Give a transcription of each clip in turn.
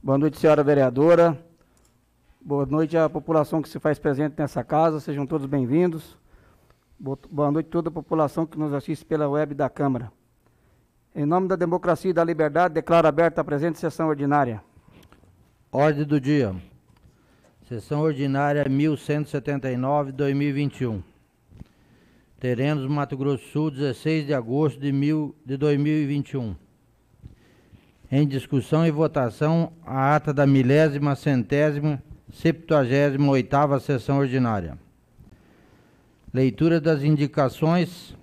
Boa noite, senhora vereadora. Boa noite à população que se faz presente nessa casa. Sejam todos bem-vindos. Boa noite a toda a população que nos assiste pela web da Câmara. Em nome da democracia e da liberdade, declaro aberta a presente sessão ordinária. Ordem do dia. Sessão ordinária 1179/2021. Terrenos, Mato Grosso do Sul, 16 de agosto de 2021. Em discussão e votação, a ata da 1000ª-178ª sessão ordinária. Leitura das indicações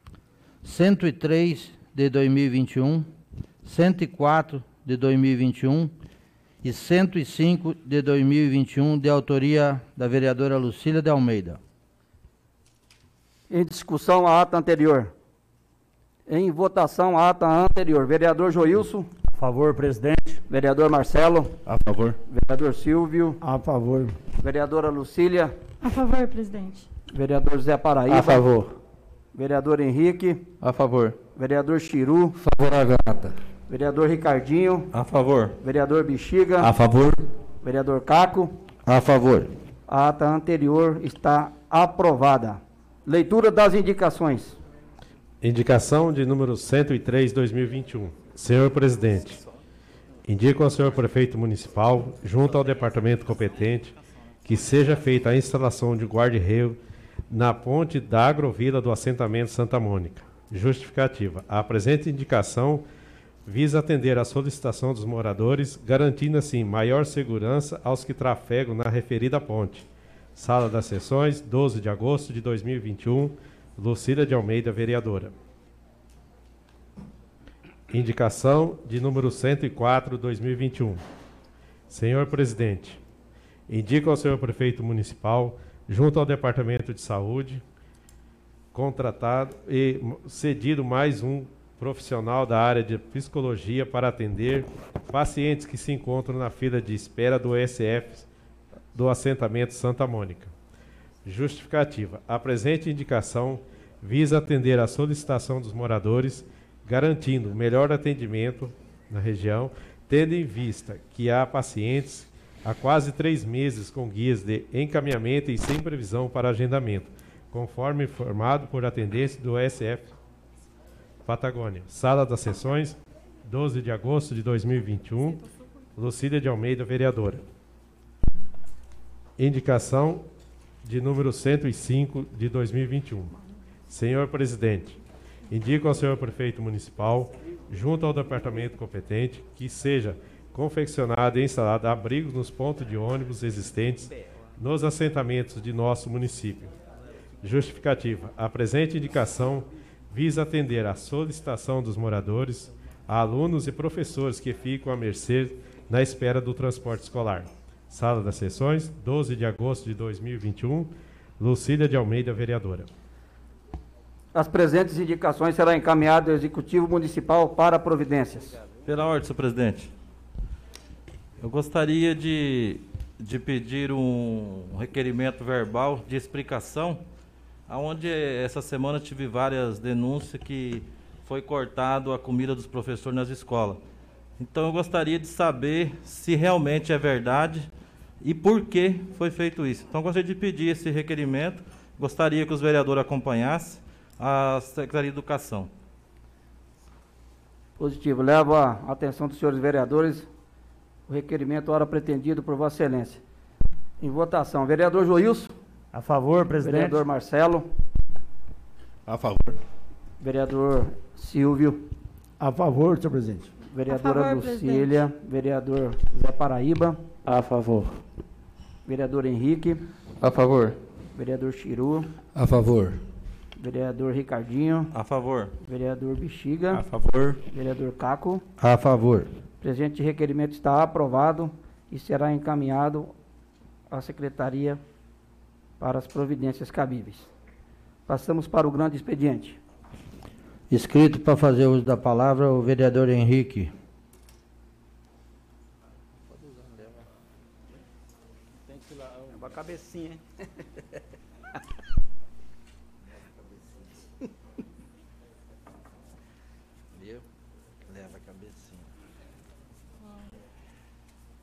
103 de 2021, 104 de 2021 e 105 de 2021, de autoria da vereadora Lucília de Almeida. Em discussão, a ata anterior. Em votação, a ata anterior. Vereador Joilson. A favor, presidente. Vereador Marcelo. A favor. Vereador Silvio. A favor. Vereadora Lucília. A favor, presidente. Vereador Zé Paraíba. A favor. Vereador Henrique. A favor. Vereador Chiru. Favorável à ata. Vereador Ricardinho. A favor. Vereador Bexiga. A favor. Vereador Caco. A favor. A ata anterior está aprovada. Leitura das indicações. Indicação de número 103/2021. Senhor Presidente, indico ao senhor Prefeito Municipal, junto ao Departamento competente, que seja feita a instalação de guarda-reio na ponte da agrovila do assentamento Santa Mônica. Justificativa. A presente indicação visa atender à solicitação dos moradores, garantindo assim maior segurança aos que trafegam na referida ponte. Sala das Sessões, 12 de agosto de 2021, Lucília de Almeida, vereadora. Indicação de número 104/2021. Senhor Presidente, indico ao senhor Prefeito Municipal, junto ao Departamento de Saúde, contratado e cedido mais um profissional da área de psicologia para atender pacientes que se encontram na fila de espera do ESF do assentamento Santa Mônica. Justificativa. A presente indicação visa atender à solicitação dos moradores, garantindo melhor atendimento na região, tendo em vista que há pacientes há quase 3 meses com guias de encaminhamento e sem previsão para agendamento, conforme informado por atendente do ESF Patagônia. Sala das Sessões, 12 de agosto de 2021, Lucília de Almeida, vereadora. Indicação de número 105 de 2021. Senhor Presidente, indico ao senhor Prefeito Municipal, junto ao Departamento competente, que seja confeccionado e instalado abrigos nos pontos de ônibus existentes nos assentamentos de nosso município. Justificativa. A presente indicação visa atender à solicitação dos moradores, a alunos e professores que ficam à mercê na espera do transporte escolar. Sala das Sessões, 12 de agosto de 2021, Lucília de Almeida, vereadora. As presentes indicações serão encaminhadas ao Executivo Municipal para providências. Pela ordem, senhor presidente. Eu gostaria de pedir um requerimento verbal de explicação, onde essa semana tive várias denúncias que foi cortado a comida dos professores nas escolas. Então eu gostaria de saber se realmente é verdade e por que foi feito isso. Então eu gostaria de pedir esse requerimento, gostaria que os vereadores acompanhassem a Secretaria de Educação. Positivo. Levo à atenção dos senhores vereadores o requerimento hora pretendido por Vossa Excelência. Em votação, vereador Joilson. A favor, presidente. Vereador Marcelo. A favor. Vereador Silvio. A favor, senhor presidente. Vereadora favor, Lucília. presidente. Vereador Zé Paraíba. A favor. Vereador Henrique. A favor. Vereador Chiru. A favor. Vereador Ricardinho. A favor. Vereador Bexiga. A favor. Vereador Caco. A favor. O presente requerimento está aprovado e será encaminhado à Secretaria para as providências cabíveis. Passamos para o grande expediente. Inscrito para fazer uso da palavra, o vereador Henrique. Tem que lá, uma cabecinha, hein? Leva a cabecinha.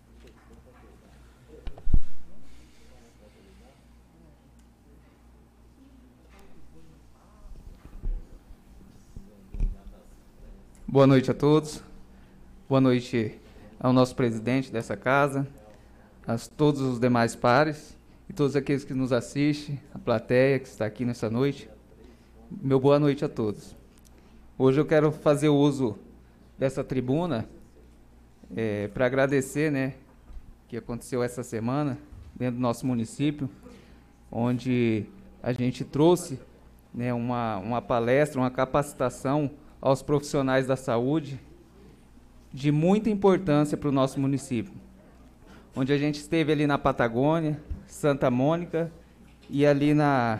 Boa noite a todos. Boa noite ao nosso presidente dessa casa, a todos os demais pares e todos aqueles que nos assistem, a plateia que está aqui nessa noite. Meu boa noite a todos. Hoje eu quero fazer uso dessa tribuna para agradecer, né, que aconteceu essa semana dentro do nosso município, onde a gente trouxe, né, uma palestra, uma capacitação aos profissionais da saúde de muita importância para o nosso município, onde a gente esteve ali na Patagônia, Santa Mônica e ali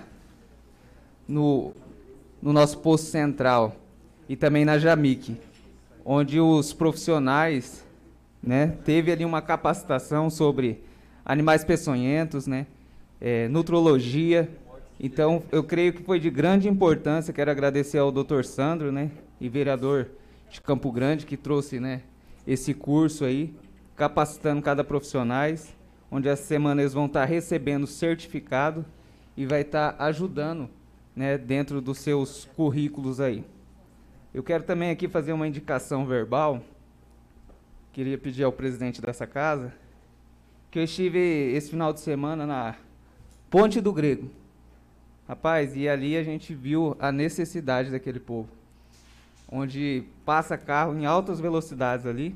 no nosso posto central e também na Jamique, onde os profissionais, né, teve ali uma capacitação sobre animais peçonhentos, né, nutrologia. Então, eu creio que foi de grande importância. Quero agradecer ao Dr. Sandro, né, e vereador de Campo Grande, que trouxe, né, esse curso aí, capacitando cada profissional, onde essa semana eles vão estar recebendo certificado e vai estar ajudando, né, dentro dos seus currículos aí. Eu quero também aqui fazer uma indicação verbal. Queria pedir ao presidente dessa casa, que eu estive esse final de semana na Ponte do Grego. Rapaz, e ali a gente viu a necessidade daquele povo, onde passa carro em altas velocidades ali.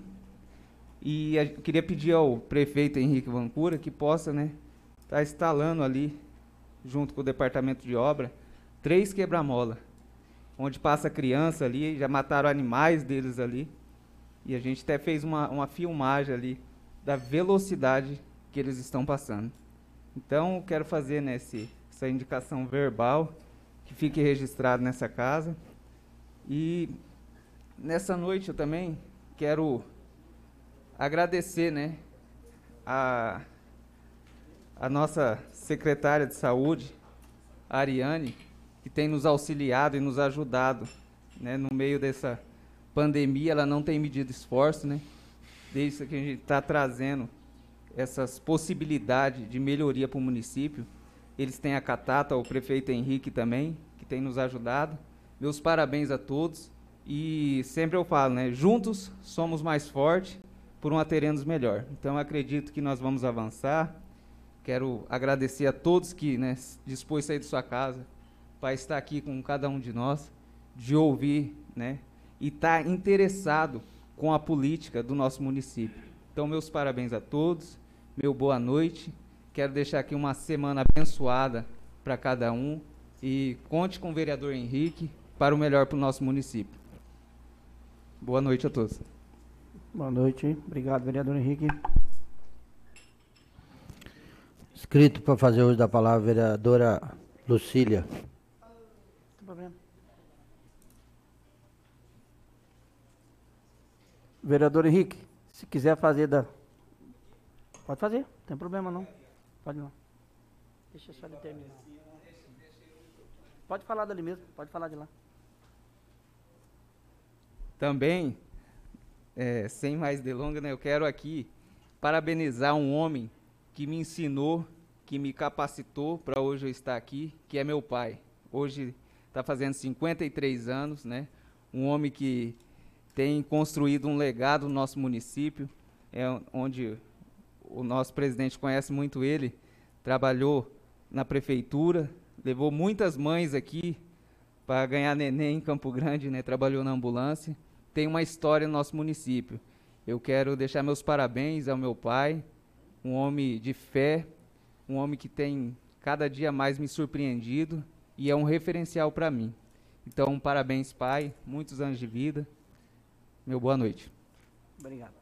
E eu queria pedir ao prefeito Henrique Vancura que possa, né, estar instalando ali, junto com o departamento de obra, 3 quebra-mola, onde passa criança ali, já mataram animais deles ali. E a gente até fez uma filmagem ali da velocidade que eles estão passando. Então, eu quero fazer, né, essa indicação verbal, que fique registrado nessa casa. E nessa noite eu também quero agradecer, né, a nossa secretária de saúde, a Ariane, que tem nos auxiliado e nos ajudado, né, no meio dessa pandemia. Ela não tem medido esforço, né, desde que a gente está trazendo essas possibilidades de melhoria para o município. Eles têm acatado, o prefeito Henrique também, que tem nos ajudado. Meus parabéns a todos. E sempre eu falo, né, juntos somos mais fortes, por uma teremos melhor. Então, eu acredito que nós vamos avançar. Quero agradecer a todos que, né, dispôs a sair de sua casa para estar aqui com cada um de nós, de ouvir, né, e estar interessado com a política do nosso município. Então, meus parabéns a todos, meu boa noite. Quero deixar aqui uma semana abençoada para cada um e conte com o vereador Henrique para o melhor para o nosso município. Boa noite a todos. Boa noite. Obrigado, vereador Henrique. Inscrito para fazer uso da palavra, vereadora Lucília. Não tem problema. Vereador Henrique, se quiser fazer pode fazer, não tem problema não. Pode não. Deixa só ele terminar. Pode falar dali mesmo, pode falar de lá. Também, sem mais delongas, né, eu quero aqui parabenizar um homem que me ensinou, que me capacitou para hoje eu estar aqui, que é meu pai. Hoje está fazendo 53 anos, né? Um homem que tem construído um legado no nosso município, onde o nosso presidente conhece muito ele, trabalhou na prefeitura, levou muitas mães aqui para ganhar neném em Campo Grande, né? Trabalhou na ambulância, tem uma história no nosso município. Eu quero deixar meus parabéns ao meu pai, um homem de fé, um homem que tem cada dia mais me surpreendido e é um referencial para mim. Então, parabéns, pai, muitos anos de vida. Meu boa noite. Obrigado.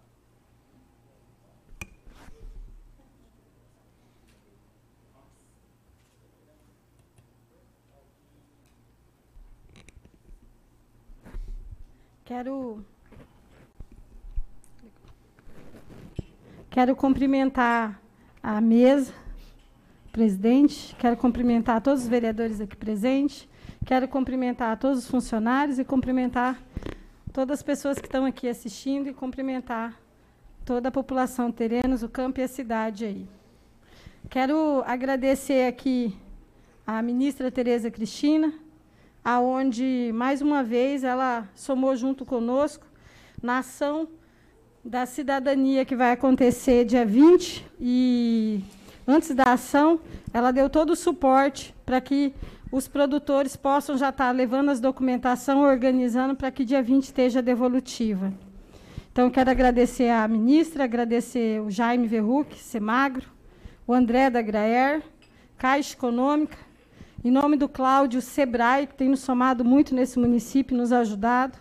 Quero cumprimentar a mesa, presidente, quero cumprimentar todos os vereadores aqui presentes, quero cumprimentar todos os funcionários e cumprimentar todas as pessoas que estão aqui assistindo e cumprimentar toda a população Terenos, o campo e a cidade aí. Quero agradecer aqui a ministra Tereza Cristina, aonde, mais uma vez, ela somou junto conosco na ação da cidadania que vai acontecer dia 20, e antes da ação, ela deu todo o suporte para que os produtores possam já estar levando as documentação, organizando para que dia 20 esteja devolutiva. Então, quero agradecer à ministra, agradecer o Jaime Verruc, Semagro, o André da Graer, Caixa Econômica, em nome do Cláudio Sebrae, que tem nos somado muito nesse município, nos ajudado.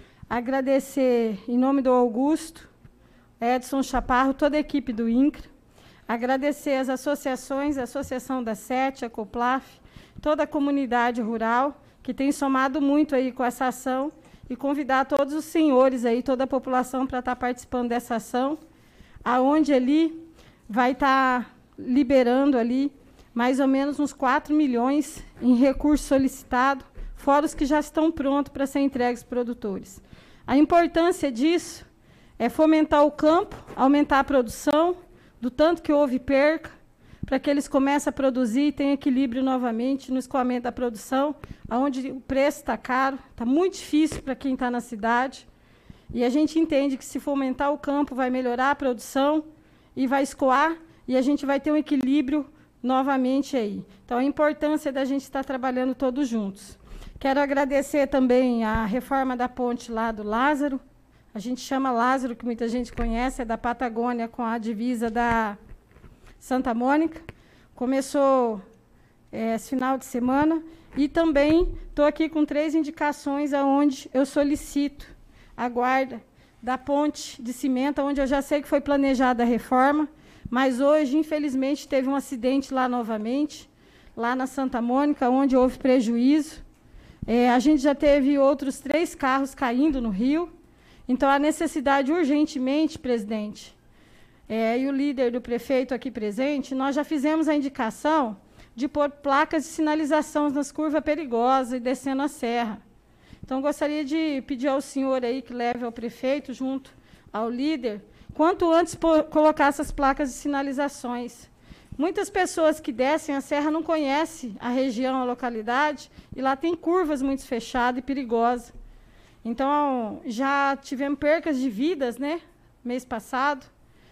Agradecer, em nome do Augusto, Edson Chaparro, toda a equipe do INCRA. Agradecer as associações, a Associação da Sete, a COPLAF, toda a comunidade rural, que tem somado muito aí com essa ação, e convidar todos os senhores aí, toda a população, para estar participando dessa ação, aonde ali vai estar liberando ali mais ou menos uns 4 milhões em recurso solicitado, fora os que já estão prontos para ser entregues aos produtores. A importância disso é fomentar o campo, aumentar a produção, do tanto que houve perca, para que eles comecem a produzir e tenham equilíbrio novamente no escoamento da produção, onde o preço está caro, está muito difícil para quem está na cidade. E a gente entende que, se fomentar o campo, vai melhorar a produção e vai escoar, e a gente vai ter um equilíbrio novamente aí. Então, a importância da gente estar trabalhando todos juntos. Quero agradecer também a reforma da ponte lá do Lázaro. A gente chama Lázaro, que muita gente conhece, é da Patagônia com a divisa da Santa Mônica. Começou esse final de semana. E também estou aqui com 3 indicações aonde eu solicito a guarda da ponte de cimento, onde eu já sei que foi planejada a reforma, mas hoje, infelizmente, teve um acidente lá novamente, lá na Santa Mônica, onde houve prejuízo. A gente já teve outros 3 carros caindo no rio. Então, há necessidade urgentemente, presidente, e o líder do prefeito aqui presente, nós já fizemos a indicação de pôr placas de sinalização nas curvas perigosas e descendo a serra. Então, gostaria de pedir ao senhor aí que leve ao prefeito, junto ao líder, quanto antes colocar essas placas de sinalizações. Muitas pessoas que descem a serra não conhecem a região, a localidade, e lá tem curvas muito fechadas e perigosas. Então, já tivemos percas de vidas, né, mês passado,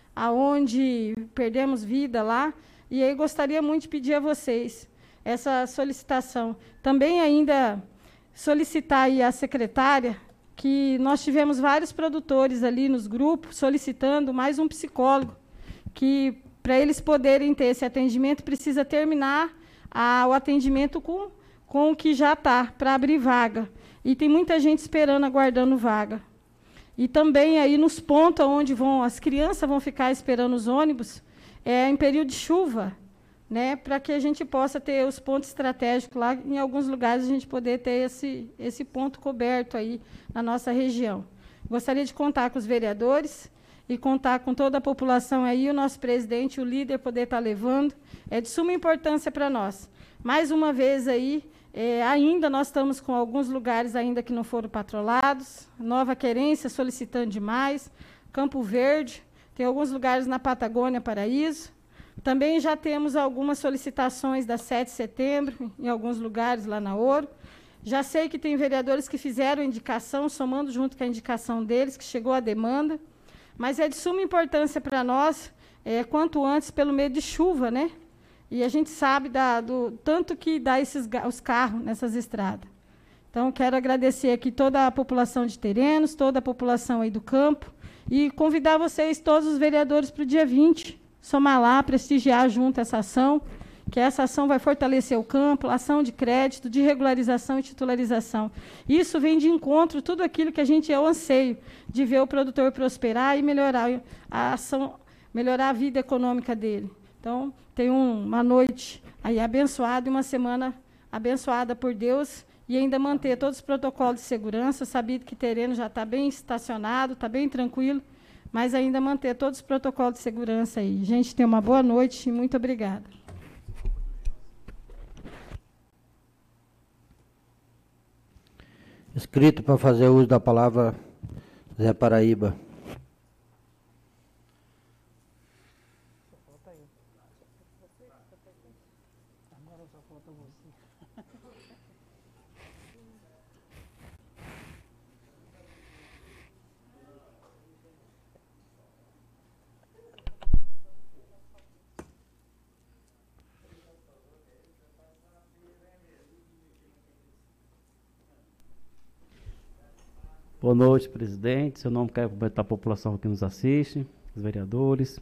aonde perdemos vida lá, e aí gostaria muito de pedir a vocês essa solicitação. Também ainda solicitar aí à secretária, que nós tivemos vários produtores ali nos grupos solicitando mais um psicólogo, que para eles poderem ter esse atendimento, precisa terminar o atendimento com o que já está, para abrir vaga. E tem muita gente esperando, aguardando vaga. E também aí nos pontos onde as crianças vão ficar esperando os ônibus, em período de chuva, né, para que a gente possa ter os pontos estratégicos lá, em alguns lugares a gente poder ter esse ponto coberto aí na nossa região. Gostaria de contar com os vereadores e contar com toda a população aí, o nosso presidente, o líder, poder estar levando. É de suma importância para nós. Mais uma vez aí, ainda nós estamos com alguns lugares ainda que não foram patrolados, Nova Querência solicitando demais, Campo Verde, tem alguns lugares na Patagônia, Paraíso. Também já temos algumas solicitações da 7 de setembro, em alguns lugares lá na Ouro. Já sei que tem vereadores que fizeram indicação, somando junto com a indicação deles, que chegou a demanda. Mas é de suma importância para nós, quanto antes, pelo meio de chuva, né? E a gente sabe do tanto que dá os carros nessas estradas. Então, quero agradecer aqui toda a população de Terenos, toda a população aí do campo, e convidar vocês, todos os vereadores, para o dia 20, somar lá, prestigiar junto essa ação, que essa ação vai fortalecer o campo, ação de crédito, de regularização e titularização. Isso vem de encontro tudo aquilo que a gente anseio, de ver o produtor prosperar e melhorar a ação, melhorar a vida econômica dele. Então, tenha uma noite aí abençoada e uma semana abençoada por Deus, e ainda manter todos os protocolos de segurança, sabido que Tereno já está bem estacionado, está bem tranquilo, mas ainda manter todos os protocolos de segurança aí. Gente, tenha uma boa noite e muito obrigada. Escrito para fazer uso da palavra, Zé Paraíba. Boa noite, presidente. Seu nome, quero cumprimentar a população que nos assiste, os vereadores.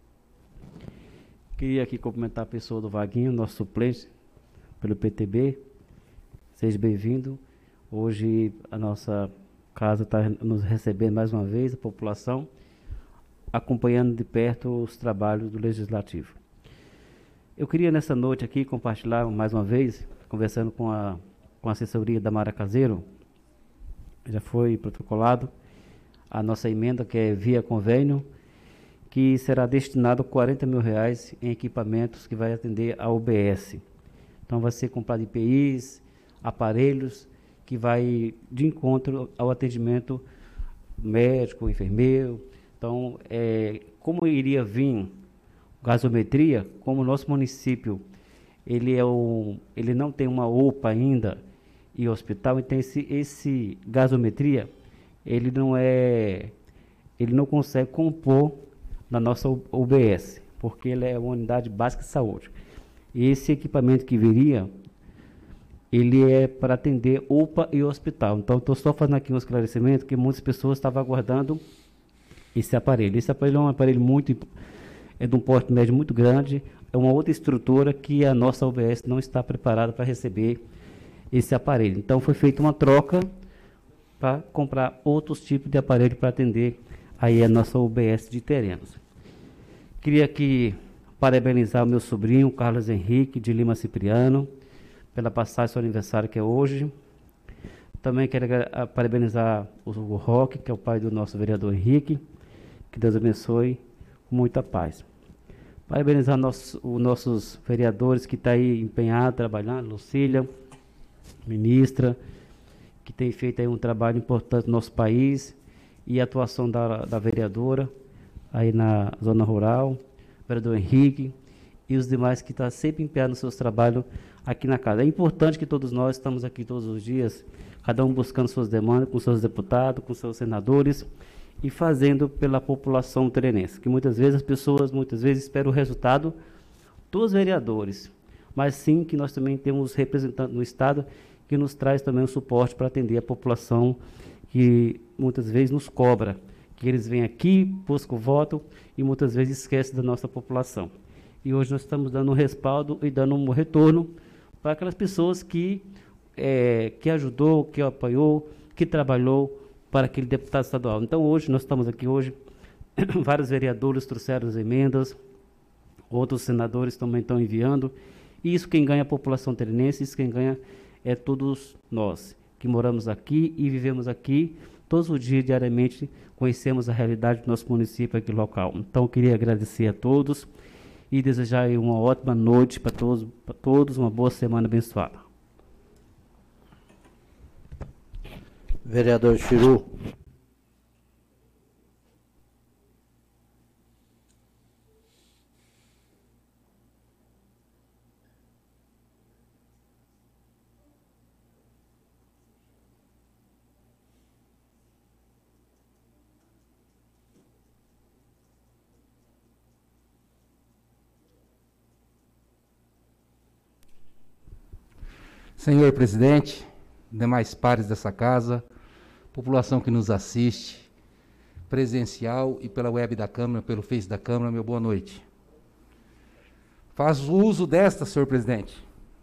Queria aqui cumprimentar a pessoa do Vaguinho, nosso suplente pelo PTB. Seja bem-vindo. Hoje a nossa casa está nos recebendo mais uma vez, a população, acompanhando de perto os trabalhos do Legislativo. Eu queria nessa noite aqui compartilhar mais uma vez, conversando com a assessoria da Mara Caseiro, já foi protocolado a nossa emenda, que é via convênio, que será destinado R$40 mil em equipamentos que vai atender a UBS. Então vai ser comprado IPIs, aparelhos, que vai de encontro ao atendimento médico, enfermeiro. Então, como iria vir gasometria, como o nosso município ele não tem uma UPA ainda e hospital, então esse gasometria ele não consegue compor na nossa UBS, porque ele é uma unidade básica de saúde. E esse equipamento que viria, ele é para atender UPA e hospital. Então, estou só fazendo aqui um esclarecimento que muitas pessoas estavam aguardando esse aparelho. Esse aparelho é um aparelho de um porte médio muito grande, é uma outra estrutura que a nossa UBS não está preparada para receber esse aparelho. Então, foi feita uma troca para comprar outros tipos de aparelho para atender aí a nossa UBS de Terenos. Queria aqui parabenizar o meu sobrinho, Carlos Henrique de Lima Cipriano, pela passagem do seu aniversário, que é hoje. Também quero parabenizar o Roque, que é o pai do nosso vereador Henrique. Que Deus abençoe com muita paz. Parabenizar os nossos vereadores que estão aí empenhados, trabalhando, Lucília, ministra, que tem feito aí um trabalho importante no nosso país, e a atuação da vereadora aí na zona rural, vereador Henrique, e os demais que estão sempre empenhados nos seus trabalhos aqui na casa. É importante que todos nós estamos aqui todos os dias, cada um buscando suas demandas, com seus deputados, com seus senadores, e fazendo pela população terenense, que muitas vezes as pessoas esperam o resultado dos vereadores, mas sim que nós também temos representantes no Estado que nos traz também um suporte para atender a população que muitas vezes nos cobra, que eles vêm aqui, buscam o voto e muitas vezes esquecem da nossa população. E hoje nós estamos dando um respaldo e dando um retorno para aquelas pessoas que ajudou, que apoiou, que trabalhou para aquele deputado estadual. Então hoje, nós estamos aqui hoje, vários vereadores trouxeram as emendas, outros senadores também estão enviando, e isso quem ganha é a população terenense, isso quem ganha é todos nós, que moramos aqui e vivemos aqui, todos os dias, diariamente, conhecemos a realidade do nosso município aqui local. Então, eu queria agradecer a todos e desejar aí uma ótima noite para todos, uma boa semana abençoada. Vereador Chiru. Senhor presidente, demais pares dessa casa, população que nos assiste, presencial e pela web da Câmara, pelo Face da Câmara, meu boa noite. Faço uso desta, senhor presidente.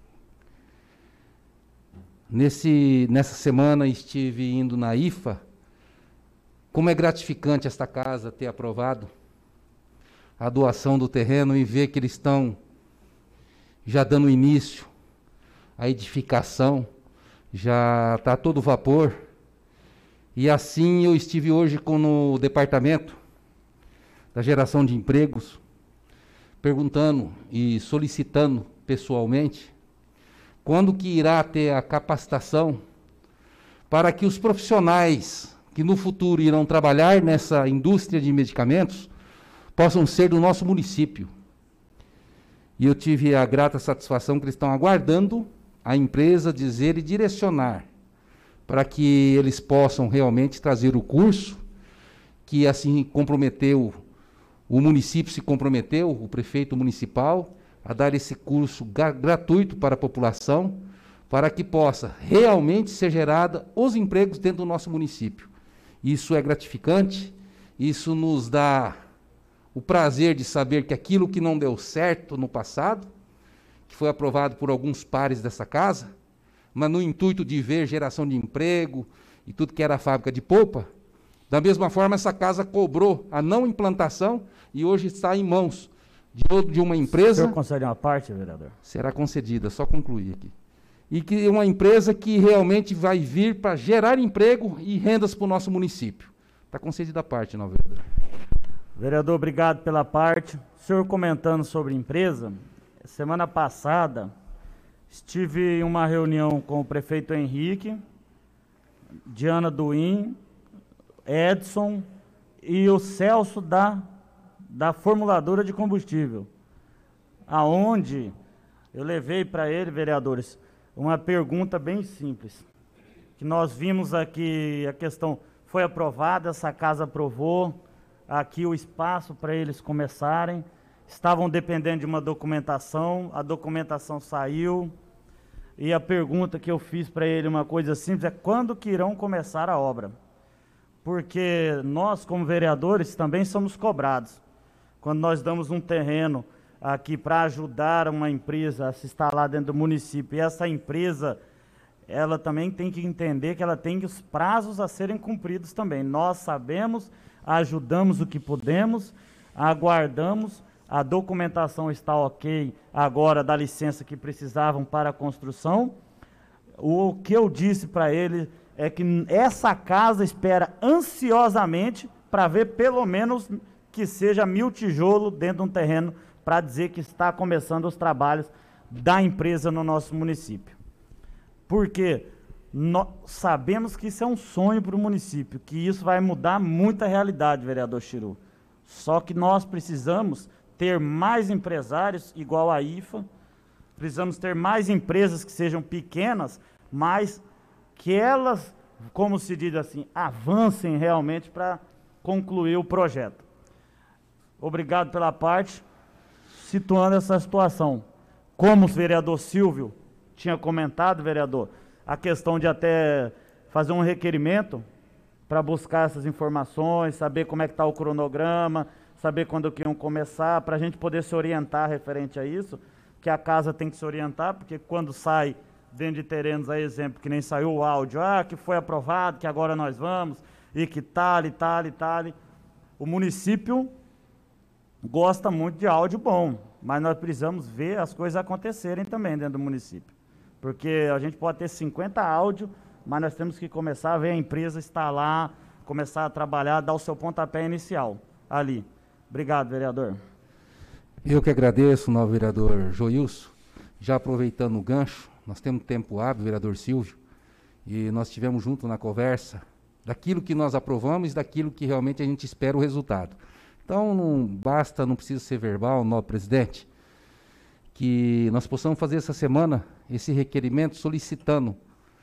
Nessa semana estive indo na IFA. Como é gratificante esta casa ter aprovado a doação do terreno e ver que eles estão já dando início à edificação, já está a todo vapor. E assim eu estive hoje no departamento da geração de empregos, perguntando e solicitando pessoalmente quando que irá ter a capacitação para que os profissionais que no futuro irão trabalhar nessa indústria de medicamentos possam ser do nosso município. E eu tive a grata satisfação que eles estão aguardando a empresa dizer e direcionar para que eles possam realmente trazer o curso que assim comprometeu, o município se comprometeu, o prefeito municipal, a dar esse curso gratuito para a população, para que possa realmente ser gerada os empregos dentro do nosso município. Isso é gratificante, isso nos dá o prazer de saber que aquilo que não deu certo no passado, que foi aprovado por alguns pares dessa casa, mas no intuito de ver geração de emprego e tudo que era a fábrica de polpa, da mesma forma essa casa cobrou a não implantação e hoje está em mãos de uma empresa... O senhor concede uma parte, vereador? Será concedida, só concluir aqui. E que é uma empresa que realmente vai vir para gerar emprego e rendas para o nosso município. Está concedida a parte, não, vereador? Vereador, obrigado pela parte. O senhor comentando sobre empresa, semana passada estive em uma reunião com o prefeito Henrique, Diana Duim, Edson e o Celso da formuladora de combustível, aonde eu levei para ele, vereadores, uma pergunta bem simples, que nós vimos aqui, a questão foi aprovada, essa casa aprovou, aqui o espaço para eles começarem, estavam dependendo de uma documentação, a documentação saiu, e a pergunta que eu fiz para ele, uma coisa simples, é quando que irão começar a obra? Porque nós, como vereadores, também somos cobrados. Quando nós damos um terreno aqui para ajudar uma empresa a se instalar dentro do município, e essa empresa, ela também tem que entender que ela tem os prazos a serem cumpridos também. Nós sabemos, ajudamos o que podemos, aguardamos, a documentação está ok agora da licença que precisavam para a construção. O que eu disse para ele é que essa casa espera ansiosamente para ver pelo menos que seja 1000 tijolos dentro de um terreno para dizer que está começando os trabalhos da empresa no nosso município. Porque nós sabemos que isso é um sonho para o município, que isso vai mudar muita realidade, vereador Chiru. Só que nós precisamos ter mais empresários igual a IFA, precisamos ter mais empresas que sejam pequenas, mas que elas, como se diz assim, avancem realmente para concluir o projeto. Obrigado pela parte, situando essa situação. Como o vereador Silvio tinha comentado, vereador, a questão de até fazer um requerimento para buscar essas informações, saber como é que está o cronograma, saber quando que iam começar, para a gente poder se orientar referente a isso, que a casa tem que se orientar, porque quando sai dentro de terrenos, a exemplo, que nem saiu o áudio, que foi aprovado, que agora nós vamos, e que tal. O município gosta muito de áudio bom, mas nós precisamos ver as coisas acontecerem também dentro do município. Porque a gente pode ter 50 áudios, mas nós temos que começar a ver a empresa estar lá, começar a trabalhar, dar o seu pontapé inicial ali. Obrigado, vereador. Eu que agradeço, novo vereador Joilson. Já aproveitando o gancho, nós temos tempo hábil, vereador Silvio, e nós estivemos juntos na conversa daquilo que nós aprovamos e daquilo que realmente a gente espera o resultado. Então, não precisa ser verbal, novo presidente, que nós possamos fazer essa semana esse requerimento solicitando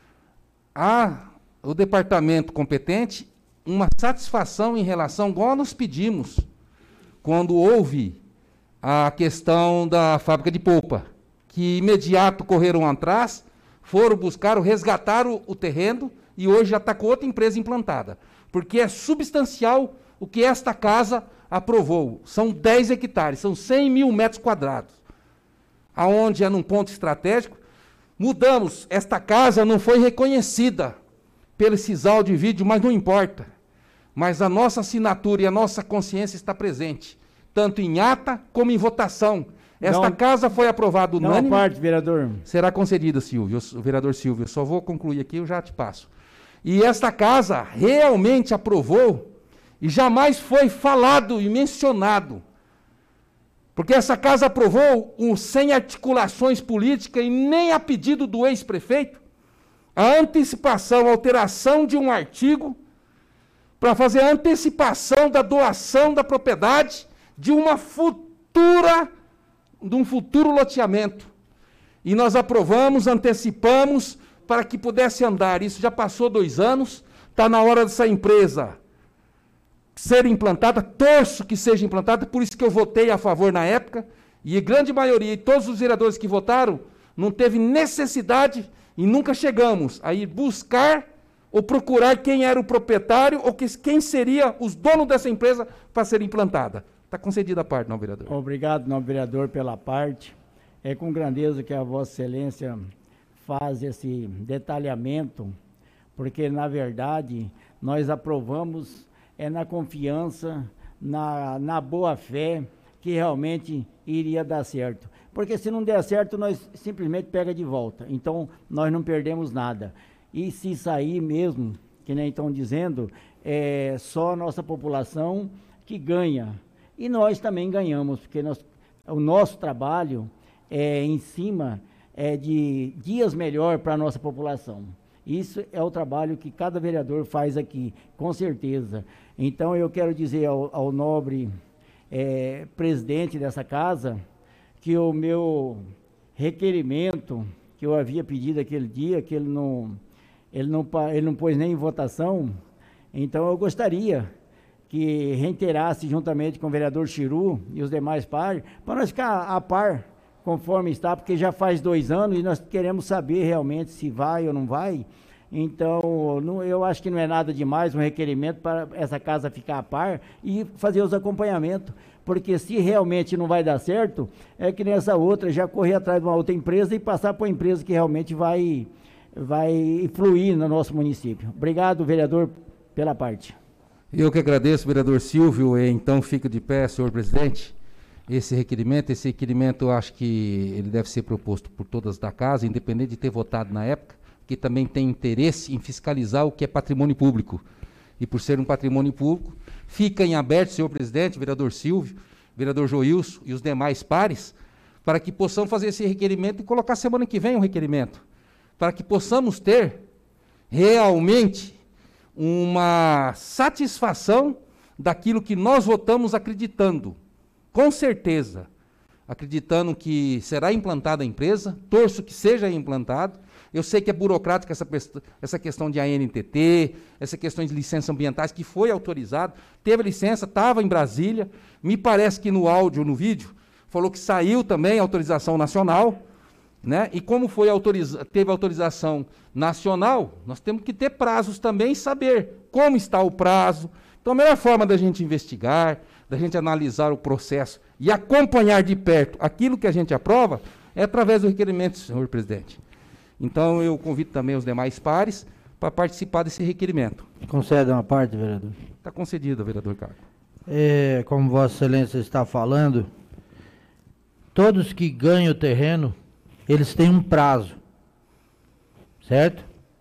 ao departamento competente uma satisfação em relação, igual nós pedimos, quando houve a questão da fábrica de polpa, que imediato correram atrás, foram buscar, resgataram o terreno e hoje já está com outra empresa implantada. Porque é substancial o que esta casa aprovou. São 10 hectares, são 100 mil metros quadrados. Aonde é num ponto estratégico, mudamos. Esta casa não foi reconhecida pelo Cisal de vídeo, mas não importa. Mas a nossa assinatura e a nossa consciência está presente, tanto em ata como em votação. Esta casa foi aprovada unânime. Parte, vereador. Será concedida, Silvio, vereador Silvio. Eu só vou concluir aqui, eu já te passo. E esta casa realmente aprovou e jamais foi falado e mencionado. Porque essa casa aprovou sem articulações políticas e nem a pedido do ex-prefeito a antecipação, a alteração de um artigo para fazer a antecipação da doação da propriedade de um futuro loteamento. E nós aprovamos, antecipamos para que pudesse andar. Isso já passou 2 anos, está na hora dessa empresa ser implantada, torço que seja implantada, por isso que eu votei a favor na época, e a grande maioria, e todos os vereadores que votaram, não teve necessidade, e nunca chegamos a ir buscar ou procurar quem era o proprietário ou quem seria os donos dessa empresa para ser implantada. Está concedida a parte, não, vereador. Obrigado, não, vereador, pela parte. É com grandeza que a Vossa Excelência faz esse detalhamento, porque, na verdade, nós aprovamos na confiança, na boa-fé, que realmente iria dar certo. Porque se não der certo, nós simplesmente pega de volta. Então, nós não perdemos nada. E se sair mesmo, que nem estão dizendo, é só a nossa população que ganha. E nós também ganhamos, porque o nosso trabalho é em cima de dias melhor para a nossa população. Isso é o trabalho que cada vereador faz aqui, com certeza. Então, eu quero dizer ao nobre presidente dessa casa que o meu requerimento que eu havia pedido aquele dia, que ele não pôs nem em votação, então eu gostaria que reiterasse juntamente com o vereador Chiru e os demais pares, para nós ficar a par conforme está, porque já faz 2 anos e nós queremos saber realmente se vai ou não vai. Então, eu acho que não é nada demais um requerimento para essa casa ficar a par e fazer os acompanhamentos, porque se realmente não vai dar certo, é que nessa outra já correr atrás de uma outra empresa e passar para uma empresa que realmente vai fluir no nosso município. Obrigado, vereador, pela parte. Eu que agradeço, vereador Silvio, então fica de pé, senhor presidente, esse requerimento eu acho que ele deve ser proposto por todas da casa, independente de ter votado na época, que também tem interesse em fiscalizar o que é patrimônio público. E por ser um patrimônio público, fica em aberto, senhor presidente, vereador Silvio, vereador Joilson e os demais pares, para que possam fazer esse requerimento e colocar semana que vem um requerimento, para que possamos ter realmente uma satisfação daquilo que nós votamos acreditando, com certeza, acreditando que será implantada a empresa, torço que seja implantado. Eu sei que é burocrática essa questão de ANTT, essa questão de licenças ambientais, que foi autorizado, teve licença, estava em Brasília, me parece que no áudio, no vídeo, falou que saiu também a autorização nacional, né? E como teve autorização nacional, nós temos que ter prazos também e saber como está o prazo. Então, a melhor forma da gente investigar, da gente analisar o processo e acompanhar de perto aquilo que a gente aprova, é através do requerimento, senhor presidente. Então, eu convido também os demais pares para participar desse requerimento. Concede uma parte, vereador? Está concedido, vereador Caco. Como Vossa Excelência está falando, todos que ganham o terreno, eles têm um prazo, certo?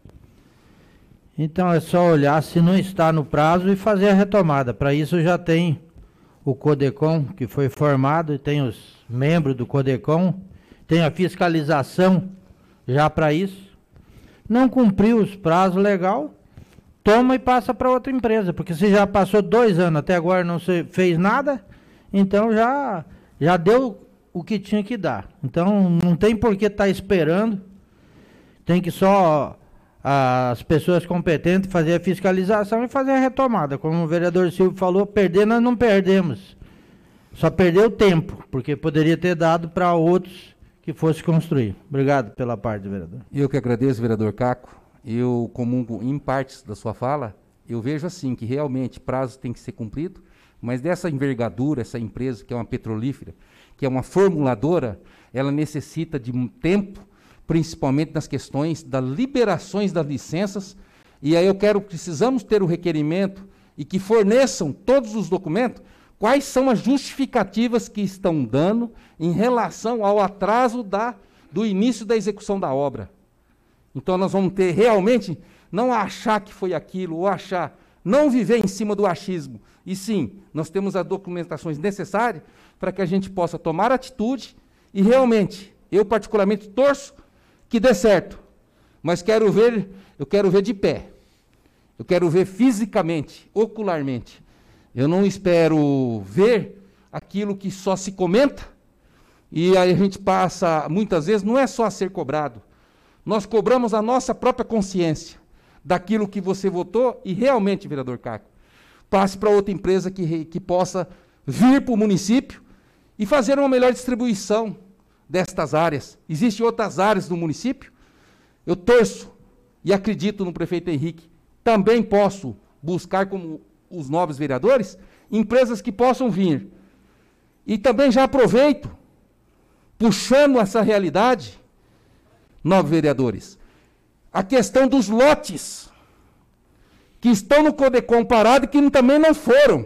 Então, é só olhar se não está no prazo e fazer a retomada. Para isso, já tem o CODECOM, que foi formado, e tem os membros do CODECOM, tem a fiscalização já para isso. Não cumpriu os prazos legal, toma e passa para outra empresa, porque se já passou 2 anos, até agora não se fez nada, então já deu o que tinha que dar. Então não tem por que estar esperando, tem que só as pessoas competentes fazer a fiscalização e fazer a retomada. Como o vereador Silvio falou, perder nós não perdemos, só perdeu tempo, porque poderia ter dado para outros que fosse construir. Obrigado pela parte, vereador. Eu que agradeço, vereador Caco. Eu comungo em partes da sua fala. Eu vejo assim, que realmente prazo tem que ser cumprido, mas dessa envergadura, essa empresa que é uma petrolífera, que é uma formuladora, ela necessita de um tempo, principalmente nas questões das liberações das licenças, e aí precisamos ter o requerimento e que forneçam todos os documentos, quais são as justificativas que estão dando em relação ao atraso do início da execução da obra. Então nós vamos ter realmente, não achar que foi aquilo, ou não viver em cima do achismo, e sim, nós temos as documentações necessárias para que a gente possa tomar atitude, e realmente, eu particularmente torço que dê certo, mas eu quero ver de pé, eu quero ver fisicamente, ocularmente. Eu não espero ver aquilo que só se comenta, e aí a gente passa, muitas vezes, não é só a ser cobrado. Nós cobramos a nossa própria consciência daquilo que você votou, e realmente, vereador Caco, passe para outra empresa que possa vir para o município e fazer uma melhor distribuição destas áreas. Existem outras áreas do município. Eu torço e acredito no prefeito Henrique também posso buscar, como os nobres vereadores, empresas que possam vir. E também já aproveito, puxando essa realidade, nobres vereadores, a questão dos lotes que estão no CODECOM parado e que também não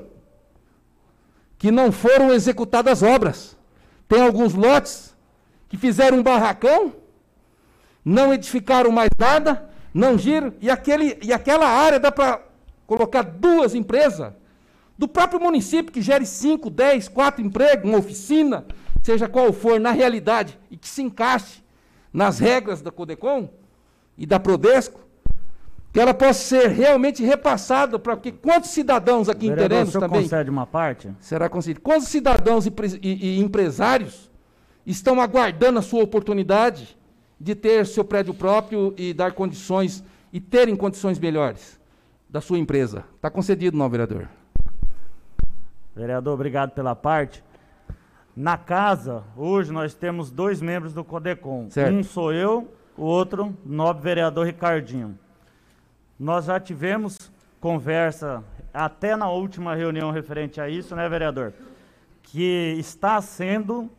foram executadas obras. Tem alguns lotes que fizeram um barracão, não edificaram mais nada, não giram, e aquela área dá para colocar 2 empresas do próprio município, que gere 5, 10, 4 empregos, uma oficina, seja qual for, na realidade, e que se encaixe nas regras da CODECOM e da Prodesco, que ela possa ser realmente repassada, porque quantos cidadãos aqui em Terenos também... concede uma parte? Será concedido. Quantos cidadãos e empresários estão aguardando a sua oportunidade de ter seu prédio próprio e dar condições, e terem condições melhores da sua empresa? Está concedido, não, vereador. Vereador, obrigado pela parte. Na casa, hoje nós temos 2 membros do CODECOM. Certo. Um sou eu, o outro, nobre vereador Ricardinho. Nós já tivemos conversa, até na última reunião referente a isso, né, vereador? Que está sendo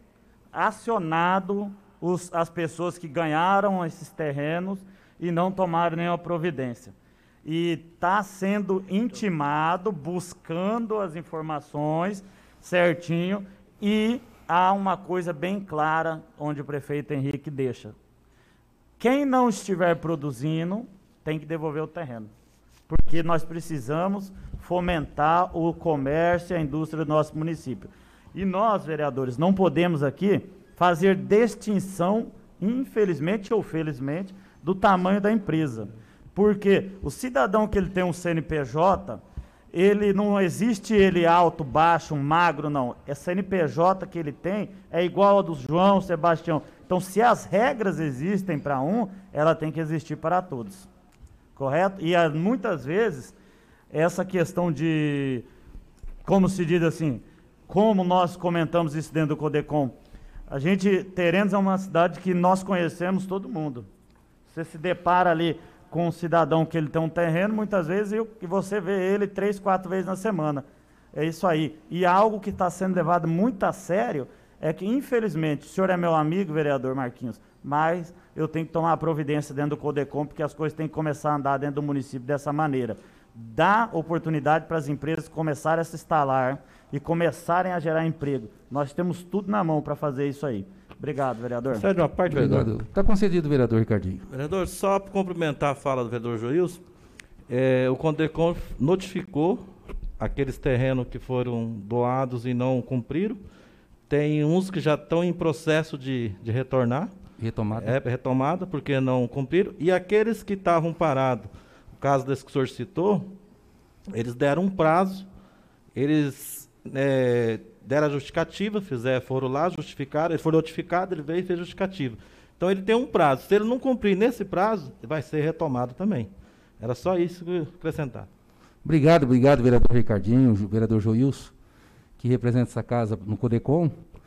acionado as pessoas que ganharam esses terrenos e não tomaram nenhuma providência. E está sendo intimado, buscando as informações certinho, e há uma coisa bem clara onde o prefeito Henrique deixa. Quem não estiver produzindo tem que devolver o terreno, porque nós precisamos fomentar o comércio e a indústria do nosso município. E nós, vereadores, não podemos aqui fazer distinção, infelizmente ou felizmente, do tamanho da empresa. Porque o cidadão que ele tem um CNPJ, ele não existe ele alto, baixo, magro, não. É CNPJ que ele tem é igual ao do João, Sebastião. Então, se as regras existem para um, ela tem que existir para todos. Correto? E muitas vezes, essa questão de, como se diz assim, como nós comentamos isso dentro do CODECOM, Terenos é uma cidade que nós conhecemos todo mundo. Você se depara ali com um cidadão que ele tem um terreno, muitas vezes, e você vê ele 3, 4 vezes na semana. É isso aí. E algo que está sendo levado muito a sério é que, infelizmente, o senhor é meu amigo, vereador Marquinhos, mas eu tenho que tomar a providência dentro do CODECOM, porque as coisas têm que começar a andar dentro do município dessa maneira. Dá oportunidade para as empresas começarem a se instalar e começarem a gerar emprego. Nós temos tudo na mão para fazer isso aí. Obrigado, vereador. Concede uma parte, vereador. Está concedido, vereador Ricardinho. Vereador, só para complementar a fala do vereador Joilson, o CODECOM notificou aqueles terrenos que foram doados e não cumpriram. Tem uns que já estão em processo de retornar. Retomada, porque não cumpriram. E aqueles que estavam parados, no caso desse que o senhor citou, eles deram um prazo, eles deram a justificativa, foram lá, justificaram, ele foi notificado, ele veio e fez justificativa. Então ele tem um prazo. Se ele não cumprir nesse prazo, vai ser retomado também. Era só isso que eu acrescentar. Obrigado, vereador Ricardinho, vereador Joilson, que representa essa casa no CODECOM,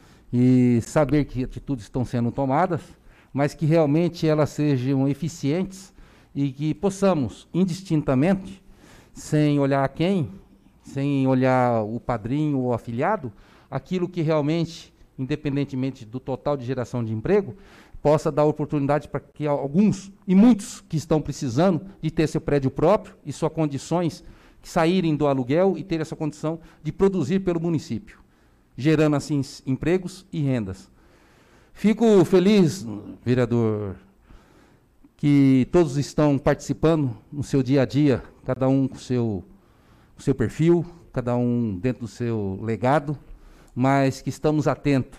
e saber que atitudes estão sendo tomadas, mas que realmente elas sejam eficientes e que possamos, indistintamente, sem olhar quem, sem olhar o padrinho ou o afiliado, aquilo que realmente, independentemente do total de geração de emprego, possa dar oportunidade para que alguns, e muitos que estão precisando de ter seu prédio próprio e suas condições, saírem do aluguel e ter essa condição de produzir pelo município, gerando assim empregos e rendas. Fico feliz, vereador, que todos estão participando no seu dia a dia, cada um com o seu perfil, cada um dentro do seu legado, mas que estamos atentos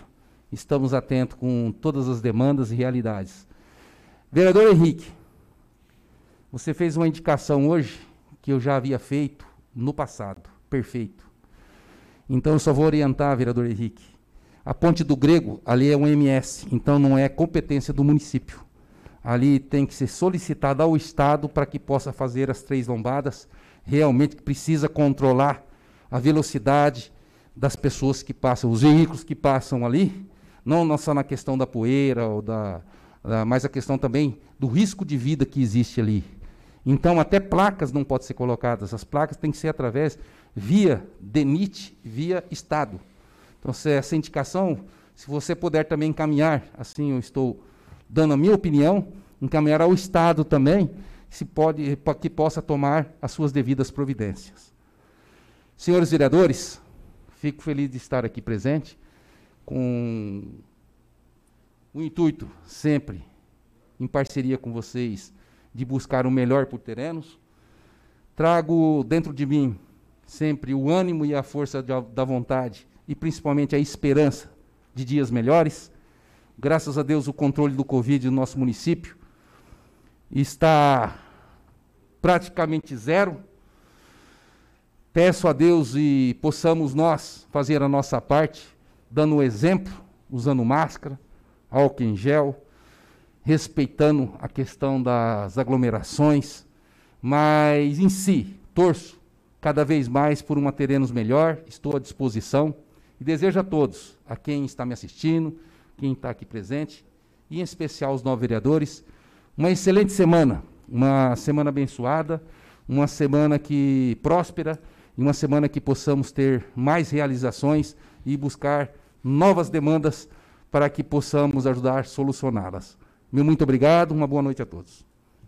com todas as demandas e realidades. Vereador Henrique, você fez uma indicação hoje que eu já havia feito no passado, perfeito. Então eu só vou orientar, vereador Henrique. A Ponte do Grego, ali é um MS, então não é competência do município. Ali tem que ser solicitado ao Estado para que possa fazer as 3 lombadas. Realmente precisa controlar a velocidade das pessoas que passam, os veículos que passam ali, não só na questão da poeira, mas a questão também do risco de vida que existe ali. Então, até placas não podem ser colocadas. As placas têm que ser através, via DENIT, via Estado. Então, essa indicação, se você puder também encaminhar, assim eu estou dando a minha opinião, encaminhar ao Estado também, se pode, para que possa tomar as suas devidas providências. Senhores vereadores, fico feliz de estar aqui presente, com o intuito, sempre, em parceria com vocês, de buscar o melhor por terrenos. Trago dentro de mim sempre o ânimo e a força da vontade, e principalmente a esperança de dias melhores. Graças a Deus, o controle do Covid no nosso município está praticamente zero. Peço a Deus e possamos nós fazer a nossa parte, dando o exemplo, usando máscara, álcool em gel, respeitando a questão das aglomerações, mas em si, torço cada vez mais por uma Terrenos melhor, estou à disposição e desejo a todos, a quem está me assistindo, quem está aqui presente, e em especial os 9 vereadores, uma excelente semana, uma semana abençoada, uma semana que próspera, e uma semana que possamos ter mais realizações e buscar novas demandas para que possamos ajudar a solucioná-las. Meu muito obrigado, uma boa noite a todos.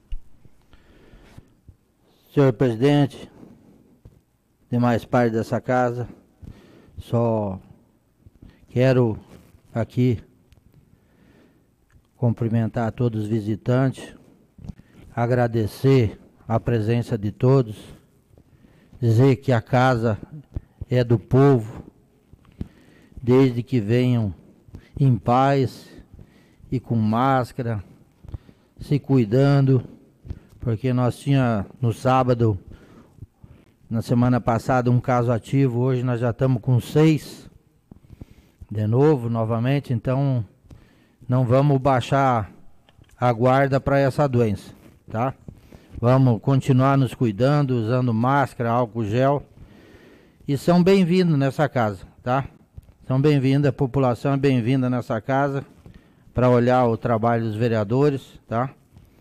Senhor presidente, demais parte dessa casa, só quero aqui cumprimentar todos os visitantes, agradecer a presença de todos, dizer que a casa é do povo, desde que venham em paz e com máscara, se cuidando, porque nós tinha no sábado, na semana passada, um caso ativo, hoje nós já estamos com 6, de novo, novamente, então não vamos baixar a guarda para essa doença, tá? Vamos continuar nos cuidando, usando máscara, álcool gel, e são bem-vindos nessa casa, tá? São bem-vindos, a população é bem-vinda nessa casa, para olhar o trabalho dos vereadores, tá?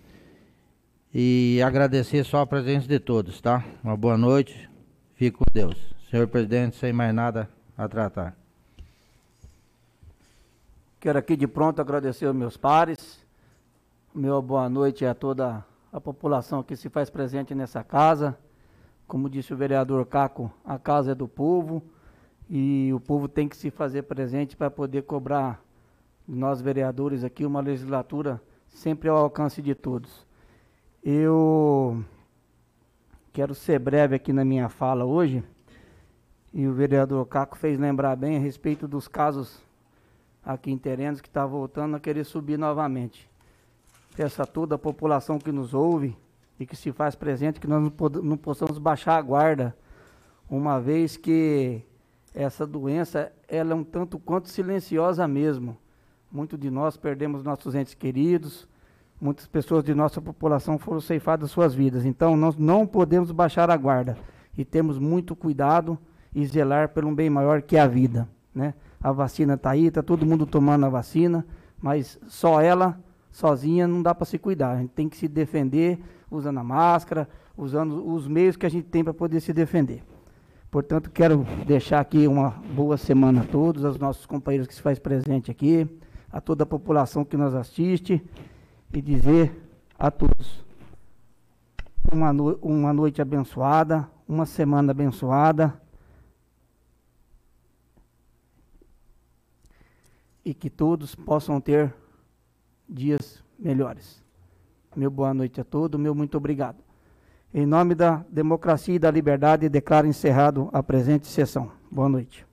E agradecer só a presença de todos, tá? Uma boa noite, fique com Deus. Senhor presidente, sem mais nada a tratar. Quero aqui de pronto agradecer aos meus pares, meu boa noite a toda a população que se faz presente nessa casa. Como disse o vereador Caco, a casa é do povo e o povo tem que se fazer presente para poder cobrar nós vereadores aqui uma legislatura sempre ao alcance de todos. Eu quero ser breve aqui na minha fala hoje, e o vereador Caco fez lembrar bem a respeito dos casos aqui em Terrenos que está voltando a querer subir novamente. Peço a toda a população que nos ouve e que se faz presente que nós não possamos baixar a guarda, uma vez que essa doença ela é um tanto quanto silenciosa mesmo. Muitos de nós perdemos nossos entes queridos, muitas pessoas de nossa população foram ceifadas suas vidas. Então nós não podemos baixar a guarda e temos muito cuidado e zelar pelo um bem maior que a vida, né? A vacina está aí, está todo mundo tomando a vacina, mas só ela sozinha não dá para se cuidar. A gente tem que se defender usando a máscara, usando os meios que a gente tem para poder se defender. Portanto, quero deixar aqui uma boa semana a todos, aos nossos companheiros que se faz presente aqui, a toda a população que nos assiste, e dizer a todos uma noite abençoada, uma semana abençoada, e que todos possam ter dias melhores. Meu boa noite a todos, meu muito obrigado. Em nome da democracia e da liberdade, declaro encerrado a presente sessão. Boa noite.